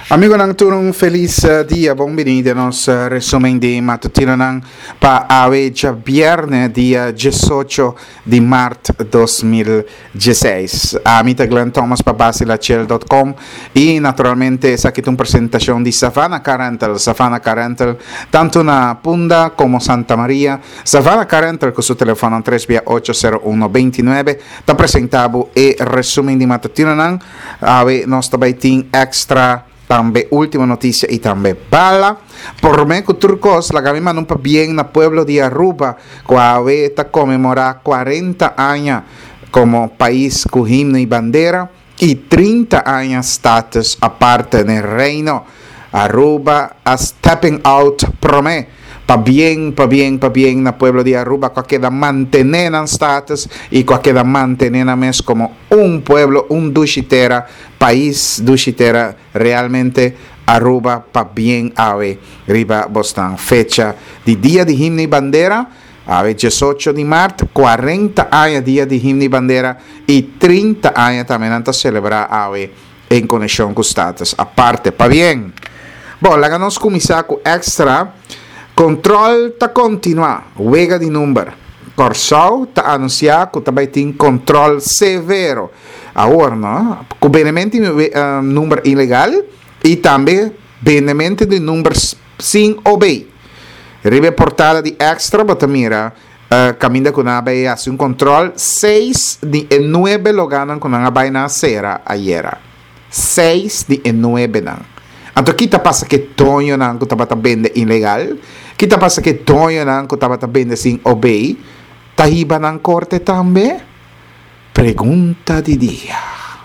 Amigo nang turong feliz dia, benvenuti al nostro resumen di mattutino nang pa aveggia viernes dia 18 di marzo 2016. Amita Glenn Thomas pa basilachel.com e naturalmente sa kitong presentación di Savannah Carental, tanto na Punda como Santa Maria. Savannah Carental con su telefono 3 801 29 ta presentavo e resumen di mattutino nang ave nostra baiting extra también última noticia y también bala por mí que turcos la gamima no pa bien na pueblo de Aruba que está conmemora 40 años como país con himno y bandera y 30 años status aparte en el reino. Aruba a stepping out por mí pa bien na pueblo de Aruba que queda mantener en status y que queda mantener a mes como un pueblo, un dushitera, país dushitera realmente Aruba pa bien ave riba bostan fecha di día de himno y bandera ave 18 de marzo 40 años día de himno y bandera y 30 años también antes celebrar ave en conexión con status aparte pa bien bon la ganos comisaco extra control ta continua, wega di number. Corsau ta anuncia que também tem control severo. Agora, não? Com benemento número ilegal e também benemento de número sem obey. Ribe portada de extra, bota mira, caminha com a baia assim um control 6 de 9 loganan com a baia na sera ayer. 6 de 9 não. Então, kita passa que tonho não que estava vende ilegal, kita passa que tonho não que estava vende sem obey, tahiba ng korte também? Pergunta de dia.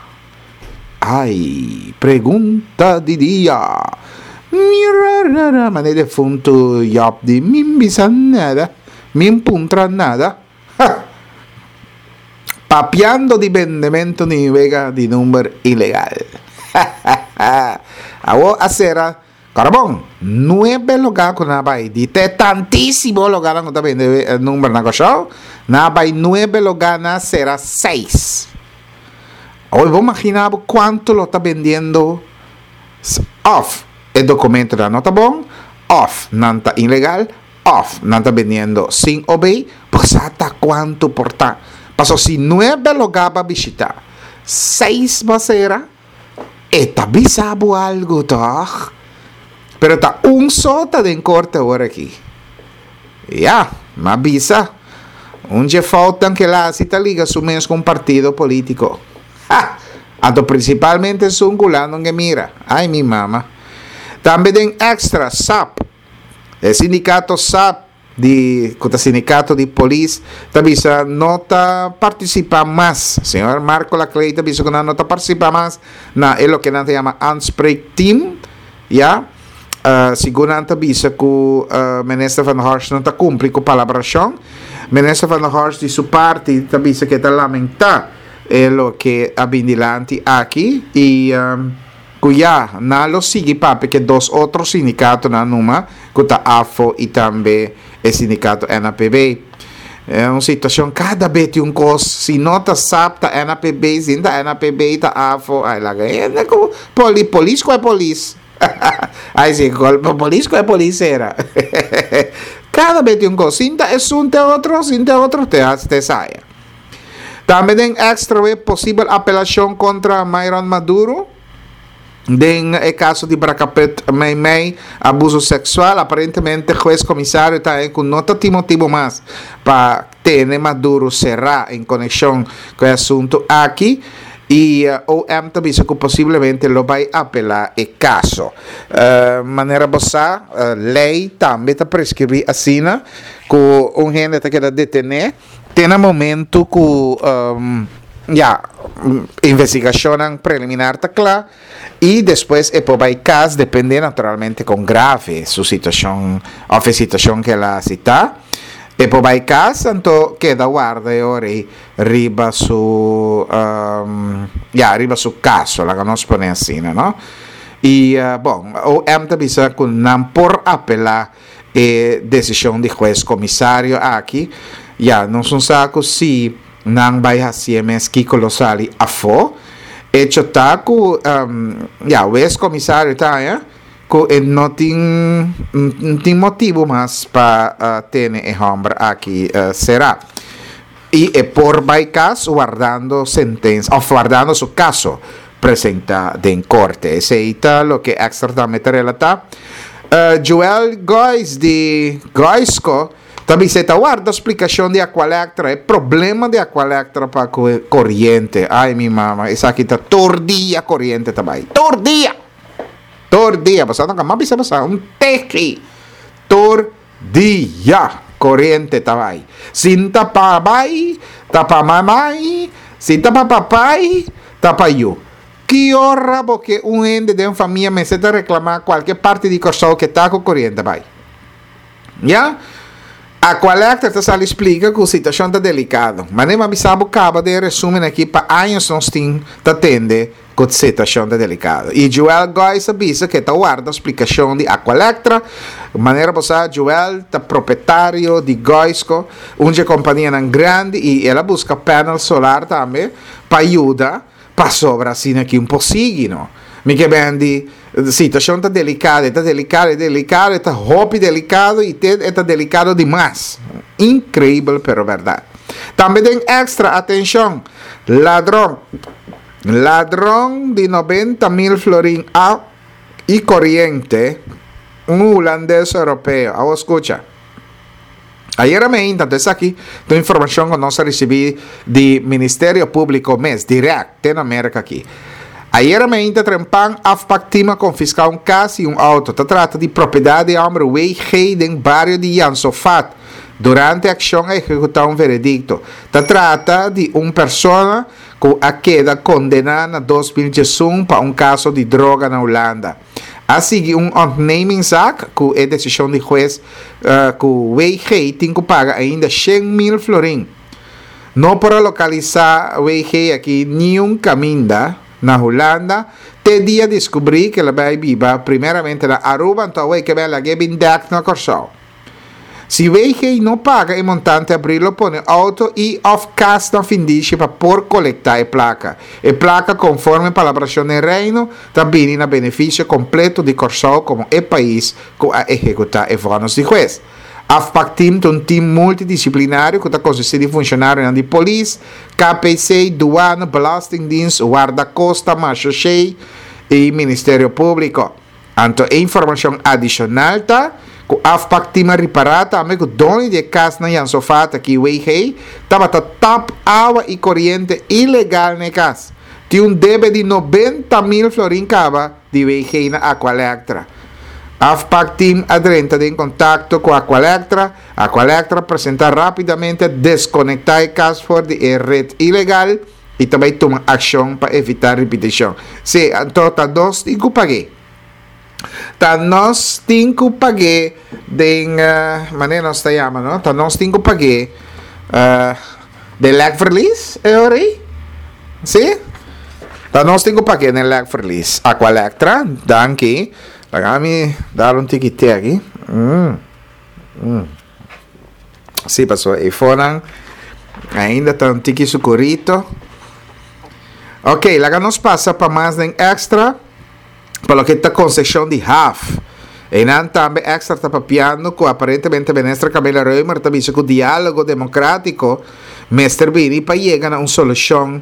Ai, pergunta de dia. Mira, manede funto job di mimbisan nada, mimpuntra nada. Papiando di vendimento ni vega di numero ilegal. Awo asera Carabón, 9 lugar con nabay. Dite tantísimo lugar con también el número na show. Nabay 9 lugar na será 6. Hoy vos imaginar cuánto lo está vendiendo off el documento de la nota bon, off nanta ilegal, off nanta vendiendo sin obey, pues hasta cuánto porta. Pasó si 9 lugar para visitar, 6 va a ser. Eta bisabo algo toch? Pero está un sota de corte ahora aquí. Ya, ma bisa. Un je faltan que la cita liga su mes con partido político. Ha! Anto principalmente sungulando que mira. Ay, mi mamá. También den extra SAP. El sindicato SAP di sindicato di police tabisa nota participa más señor Marco Lacley tabisa que nota participa más na es lo que se llama unspreak team ya según tabisa que minister van Horst no ta cumpli con palabración minister van Horst di su parte tabisa que ta lamenta lo que abindilanti aquí y cuya na lo sigue papi que dos otros sindicatos na numa que ta AFO y también el sindicato NAPB. É uma situação cada vez tem coisa. Se nota sabe tá NAPB, se tá NAPB tá AFO, aí lá ganha político é polícia. Aí sim, político é polícia era. Cada vez tem coisa. Se tá é outro te saia. Também tem extra possível apelação contra Myron Maduro. En el caso de Bracapet May, abuso sexual, aparentemente el juez comisario está con nota motivo más para tener Maduro cerrar en conexión con el asunto aquí y OM también que posiblemente lo va a apelar el caso. Manera bosa, ley también está prescribir así, que un gente que queda detener, tiene momento que investigación preliminar está clara y después el caso depende naturalmente con grave su situación o situación que la cita el caso entonces queda guarda y arriba su caso la que nos pone así no y o también con por apelar decisión de juez comisario aquí no son sacos si nang bay hasiemes ki kolosali afo hecho está que o ex-comissário está, que não tem motivo mais para ter o homem aqui, será. E é por caso guardando sentencia, o guardando su caso presenta en corte. Ese es lo que externamente relata. Joel Gois de Goisco também se guarda explicação de Aqualectra, problema de Aqualectra para corriente. Ai, minha mama, essa aqui está tordia corriente também. Tordia, passando com mais passar um tequi. Tordia. Corriente também. Sinta papai, tapa mamãe, sinta papai, tapa eu. Que hora porque ende de uma família me senta reclamar qualquer parte de corso que está com corrente vai. Já? A Aqualectra está só explica que a situação está delicada. Mas nem me sabe acaba de resumir aqui para anos nós temos que atender com a situação está delicada. E Joel Gois avisa que está guarda a explicação de Aqualectra. De maneira passada, Joel é proprietário de Goisco, uma companhia grande, e ela busca painel solar também para ajudar para sobrar assim aqui possível. Mica bem de situação está delicada, está roupa delicado e está delicado demais. Incrível, pero verdade. Também tem extra atenção. Ladrão de 90.000 florins e corriente, holandês europeu. Agora escucha. Ayer tanto es aquí, tu información que nós recibimos do Ministério Público MES, direct, na América aqui. Ayer trempan afpactima confiscar caso e auto. Se trata de propriedade de homem WG no bairro de Jansofat. Durante a ação a executar veredicto. Se trata de pessoa que queda condenada em 2021 para caso de droga na Holanda. Assim, naming zaak, que é decisão de juez, que o WG tem que pagar ainda 100.000 florins. Não para localizar o WG aqui nenhum caminho na Holanda, te dia descobri que ela vai viver primeiramente na Aruba, então que ela vai vir na Corsol. Se o WG não paga o montante, abrirlo, põe auto e off-cast na findice para por coletar a placa. A placa, conforme para a operação de reino, também na benefício completo de Corsol como o país que a executar os votos de juez. AFPAC-TEAM é um time multidisciplinário que está consistindo de funcionários de polícia, KPC, douana, belastingdienst, guarda-costa, marcha-cheia e Ministério Público. Então, a informação adicional está que o AFPAC-TEAM reparar também que o dono de casa na Jansofat aqui, o EIG, estava tap água e corrente ilegal na casa. Tinha débito de 90.000 florins de EIG na Aqualectra. AFPAC-TEAM adentra em contato com a Aqualectra. A Aqualectra apresenta rapidamente desconectar o caso fora de rede ilegal e também toma ação para evitar repetição. Se então nós temos que pagar. Nós temos que pagar de maneira nós chama, não? Nós temos que pagar de lag release, é hora aí? Sim? Nós temos que pagar de lag release. Aqualectra, danke. Pagami dar um ticket aqui. Sim, passou. E foram ainda está um ticket sucorrito. Ok, lá nos passa para mais um extra. Para o que está concessão de half. E não também extra está papiando que aparentemente a ministra Camila Reumer está dizendo que o diálogo democrático mestre Bini para chegar a uma solução.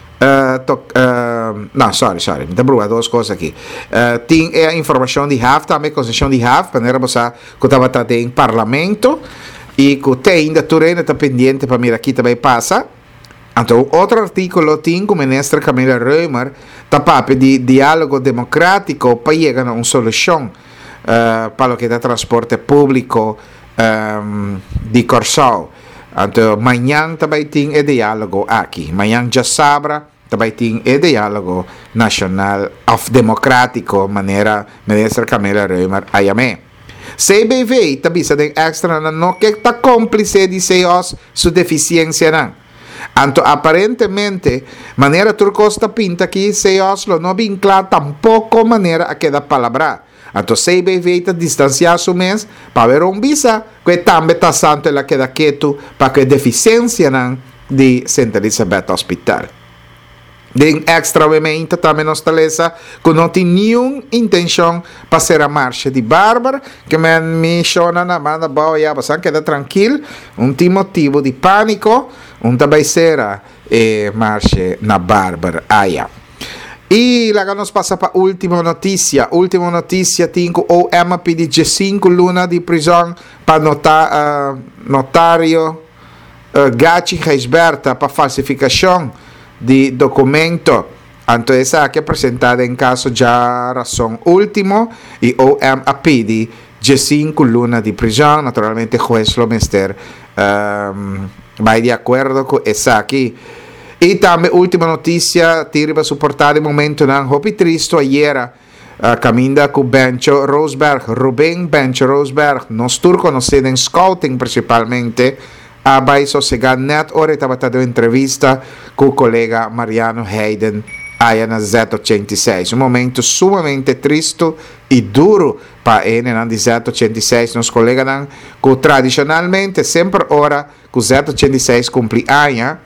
Não, sorry, me dá duas coisas aqui. Tem a informação de HAF, também concessão de HAF, para nós que estava tratando em parlamento e que tem ainda Turena está pendente para mirar aqui também passa. Então, outro artículo tem que o ministro Camila Reumer está para de diálogo democrático para chegar a uma solução para o que é transporte público de Corsol. Então, amanhã também tem o diálogo aqui. Amanhã já sabra, também tem o diálogo nacional democrático, maneira ministra Camila Reumer ayame. CBV também tem extra no que está cúmplice de CEOs sua deficiência não. Então, aparentemente, maneira turcosta pinta que CEOs não vincula tampouco maneira a cada palavra. Então, CBV está distanciar su mês para ver visa que também está santo la queda quieto para que deficiência não de Santa Elizabeth Hospital. Den extraamente também nós taleza que não tem nenhuma intenção para ser a marcha de Bárbara, que me chama na banda boa e você queda tranquilo, tem motivo de pânico, também será marcha na Bárbara. E lá nós passa para a última notícia. Última notícia, tem que o OM pede 5 lunas de prisão para notário Gachi Reisberta para falsificação de documento. Então essa aqui é apresentada em caso já razão último e o OM pede 5 lunas de prisão. Naturalmente o juez Lomester vai de acordo com essa aqui. E também, última notícia, tira suportar o momento na Hopi Tristo, ayer, caminda com Bencho Rosberg, Rubén Bencho Rosberg, nos turcos nos em scouting principalmente, vai sossegar net, ora estava tendo entrevista com o colega Mariano Hayden, aí na Z86, um momento sumamente triste e duro para ele na Z86, nos colegas que tradicionalmente, sempre ora, que o Z86 cumpre anos,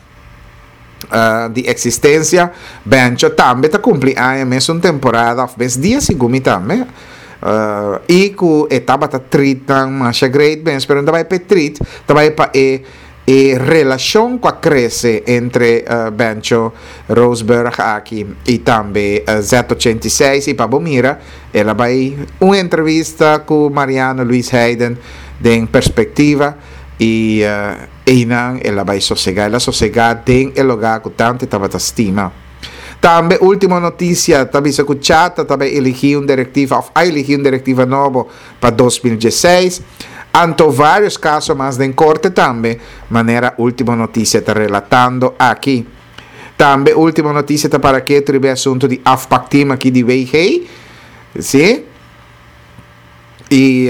de existência, Bencho também está cumprindo a mesma temporada, fez dias e gumi também, e que estava tratando mais great, bem, pero não vai para treat, vai para relação que cresce entre Bencho Rosberg aqui e também Z86 e para Bomira, ela vai uma entrevista com Mariano Luis Hayden de perspectiva e ela vai sossegar, ela sossegar tem o lugar que tanto estava estima. Também, última notícia, também se escuchata, também eligiu diretiva novo para 2016. Anto vários casos mais em corte também, maneira última notícia está relatando aqui. Também, última notícia está para que tribe assunto de afpactima aqui de Weihei, sim? E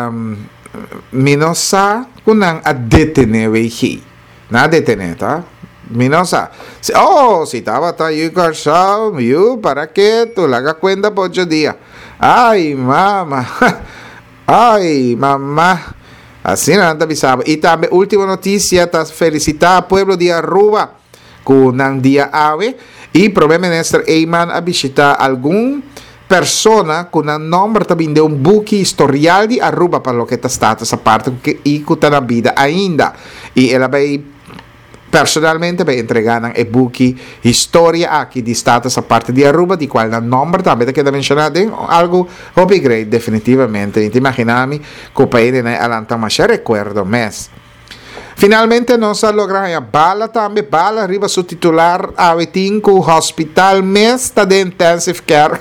minosa kunang adetene Weihei, na detene, tá? Minosa, si estaba tayo carsao, para que tu laga cuenta por 8 días. Ay, mamá. Ay, mamá. Assim não avisava. E também, última notícia, está felicitar o povo de Aruba com o dia ave. E primeiro-ministro Eyman a visitar algum persona com o nome também de book historial de Aruba para o que está stata essa parte que está na vida ainda. E ela vai personalmente vai entregar um e-book história aqui de stata essa parte de Aruba, di qual o nome também que mencionado algo hobby great definitivamente. Inte imaginami que o país né alanta mas recuerdo mes. Finalmente nós logramos a bala também, bala arriba su titular a 5 hospital mes da de intensive care.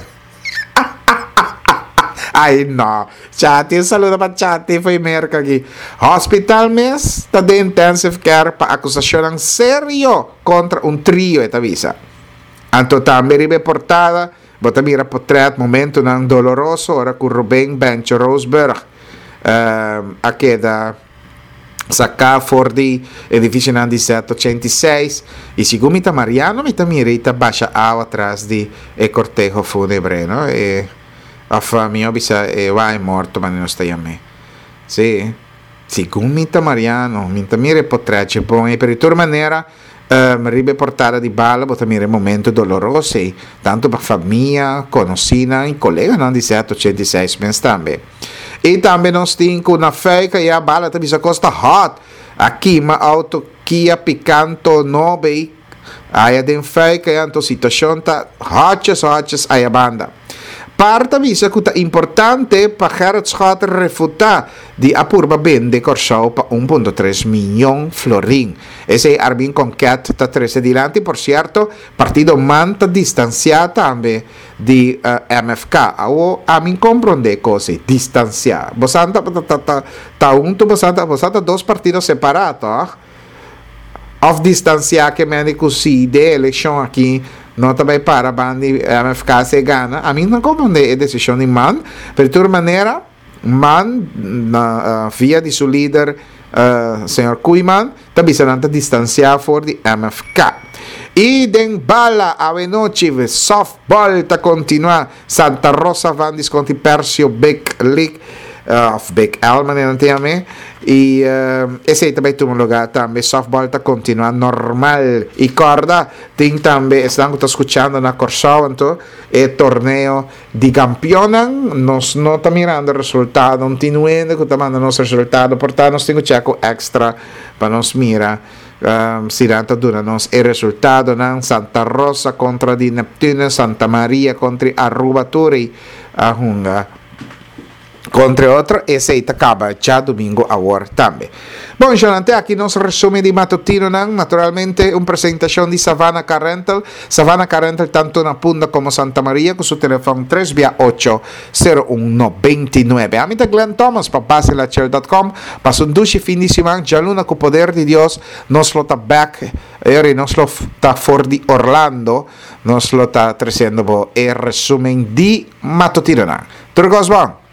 Ai, não. Chati, saludo para Chati, foi merca aqui. Hospital mes da de intensive care para acusação sério contra trio eta visa. Anto também reportada, bota mira portrait momento nang doloroso ora com Rubén Bencho Rosberg. A queda sacca fuori edificio nang 1786 e siccome Mariano mi mirita baixa ao atrás di cortejo funebre, no? A famiglia bisa vai morto ma non stai a me. Sì. Siccome Mariano mi mire potrebbe poi per ritorno maniera ribe portata di bala bota mire momento doloroso tanto per famiglia conoscina in collega non di 1786 ben stambe. E também nós temos uma fake e a bala também se costa hot. Aqui uma auto Kia Picanto 9 aí tem fake e a situação tá hotes aí a banda. Parte visa que é importante para Gerard refutar de apurba vende corsau para 1,3 milhão florin. Esse arbin conquete está 13 dilante, por certo, partido manta distanciado também de MFK. Ou a mim compreender cose distanciar. Bosanta bosanta dois partidos separados. Of distanciar que médico se de eleição aqui não também para bandi MFK se gana. A mim não compreende a decisão de man, de toda maneira, man na via de seu líder, senhor Kuiman, também se não distanciar for de MFK. E den bala a noite softball tá continuar Santa Rosa Vandis contra Persio Big League of Big Al, e esse também tem um lugar também softball tá continua normal e corda tem também estão escutando na Corsão então é torneio de campeão nós não estamos mirando o resultado continuando que estamos mandando nosso resultado portanto nós temos checo extra para nós mirar si dura-nos il risultato in Santa Rosa contro di Neptune, Santa Maria contro Arrubaturi a Hunga contra outro, esse aí acaba já domingo a hora também. Bom, gente, aqui nosso resumo de matutino, naturalmente uma apresentação de Savannah Car Rental tanto na Punta como Santa Maria com seu telefone 368-0129. A mim é Glenn Thomas para baselachel.com para um duche fim de semana, já luna com o poder de Deus, nós lo está back, nós lo está fora de Orlando, nós lo está trazendo o resumo de matutino. Tudo bom?